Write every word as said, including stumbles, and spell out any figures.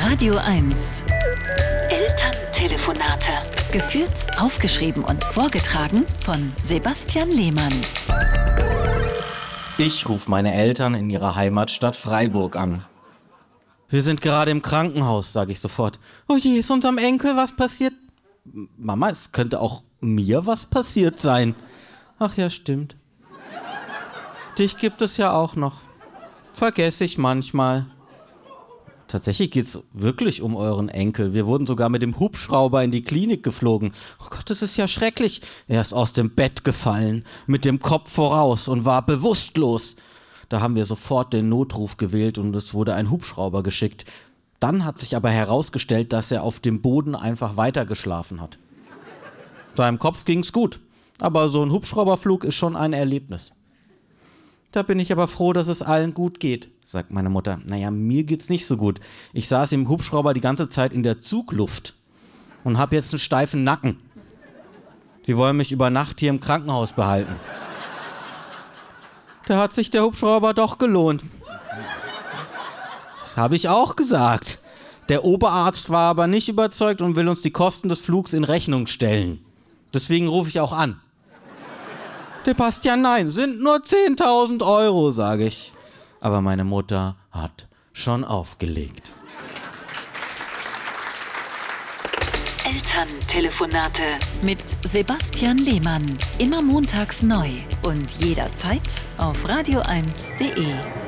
Radio eins. Elterntelefonate. Geführt, aufgeschrieben und vorgetragen von Sebastian Lehmann. Ich rufe meine Eltern in ihrer Heimatstadt Freiburg an. Wir sind gerade im Krankenhaus, sage ich sofort. Oh je, ist unserem Enkel was passiert? Mama, es könnte auch mir was passiert sein. Ach ja, stimmt. Dich gibt es ja auch noch. Vergesse ich manchmal. Tatsächlich geht's wirklich um euren Enkel. Wir wurden sogar mit dem Hubschrauber in die Klinik geflogen. Oh Gott, das ist ja schrecklich. Er ist aus dem Bett gefallen, mit dem Kopf voraus und war bewusstlos. Da haben wir sofort den Notruf gewählt und es wurde ein Hubschrauber geschickt. Dann hat sich aber herausgestellt, dass er auf dem Boden einfach weitergeschlafen hat. Seinem Kopf ging's gut, aber so ein Hubschrauberflug ist schon ein Erlebnis. Da bin ich aber froh, dass es allen gut geht, sagt meine Mutter. Naja, mir geht's nicht so gut. Ich saß im Hubschrauber die ganze Zeit in der Zugluft und habe jetzt einen steifen Nacken. Sie wollen mich über Nacht hier im Krankenhaus behalten. Da hat sich der Hubschrauber doch gelohnt. Das habe ich auch gesagt. Der Oberarzt war aber nicht überzeugt und will uns die Kosten des Flugs in Rechnung stellen. Deswegen rufe ich auch an. Sebastian, nein, sind nur zehntausend Euro, sage ich. Aber meine Mutter hat schon aufgelegt. Elterntelefonate mit Sebastian Lehmann. Immer montags neu und jederzeit auf radio eins punkt de.